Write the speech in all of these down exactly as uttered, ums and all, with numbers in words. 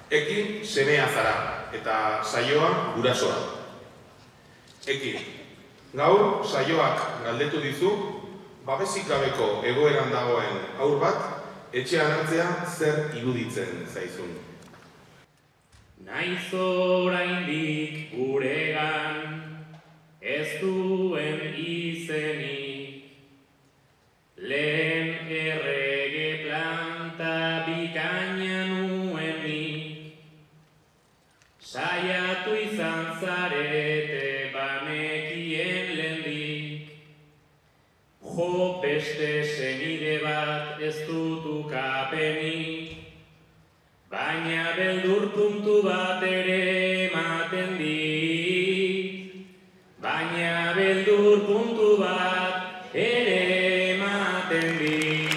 Ekin semea zara, eta saioa gurasoa. Ekin, gaur saioak galdetu dizu, babesik gabeko egoeran dagoen haur bat, etxean hartzea zer iruditzen zaizun. Naiz oraindik guregan, ez duen izenik, lehen errege planta bikaina nuenik, saiatu izan zarete banekien lehendik, jo beste senide bat ez dut ukapenik, baina beldur puntu bat ere ematen dit, baina beldur puntu bat ere ematen dit.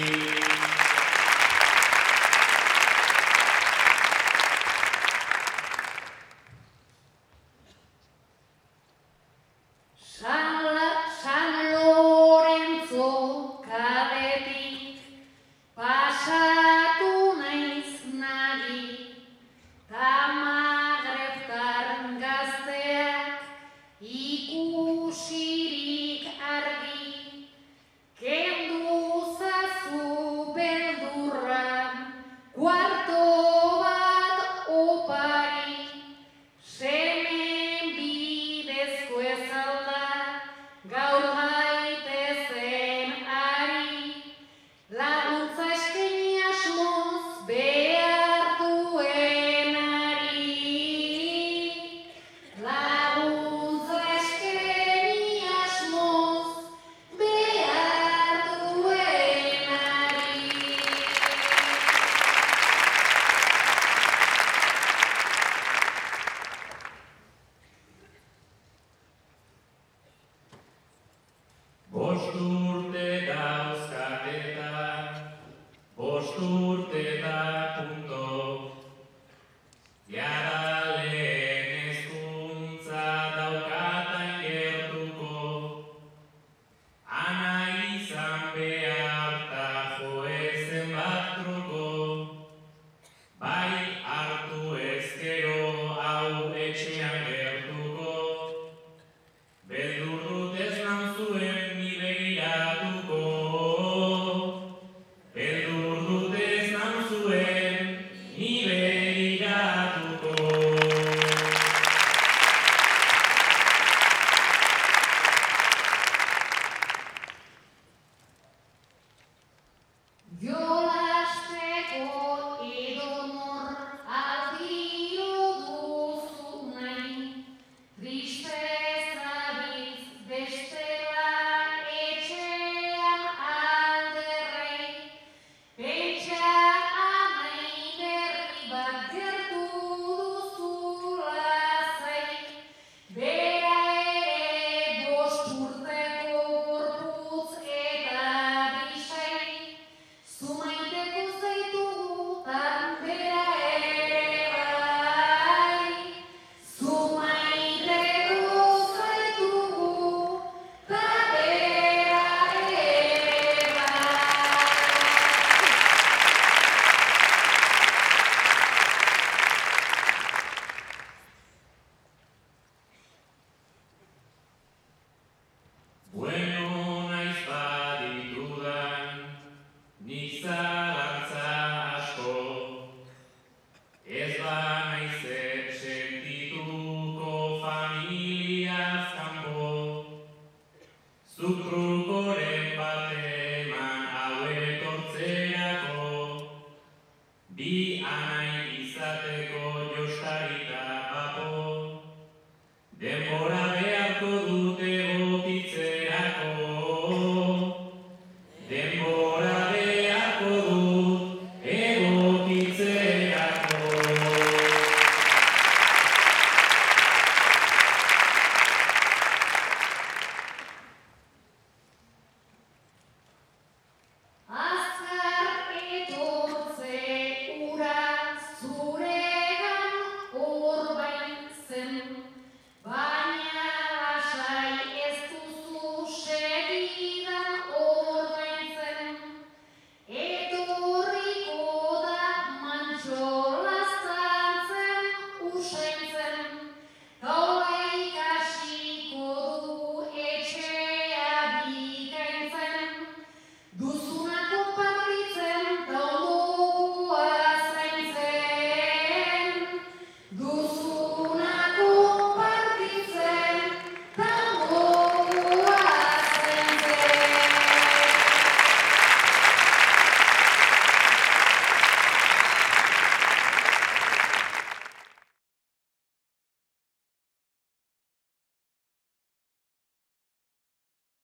San Lorenzo kaletik pasatu naiz nari, Tamagreftar gazteak ikusirik argi, kendu zazu beldurra, kuarto bat opari, semen bidezko ezalda, gaur gaitezen ari, laguntza eskaini asmoz behar duenari, laguntza eskaini asmoz behar duenari. Bost urte dauzkat eta, bost urte da punto, jada lehen hezkuntza daukatain gertuko, ana izan behar ta joezen bat truko, bai hartu ezkero hau etxean gertuko, beldur dut ez nauzuen ni begiratuko, beldur dut ez nauzuen ni begiratuko. Jolasteko edonor aldio duzu nahi, tristeza biz bestela etxean alderrei, pentsa amai berri bat gertu duzula zai, bera ere bost urteko gorputz eta bisai, zumaiteko zaitugu tan bera ere bai, zumaiteko zaitugu tan bera ere bai. Bueno naiz baditudan, nik zalantza asko, ez ba naizek sentituko familiaz kanpo, zuk trukoren bat eman hau etortzerako, bi anai izateko jostarita papo, denbora behar